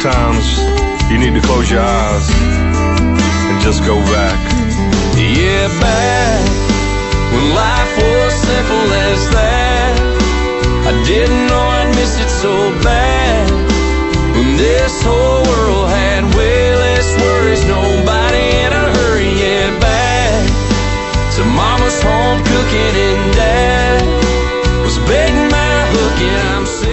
sometimes you need to close your eyes and just go back. Yeah, back when life was simple as that. I didn't know I'd miss it so bad. When this whole world had way less worries, nobody in a hurry. Yeah, back to mama's home cooking and dad was baiting my hook, and I'm sick.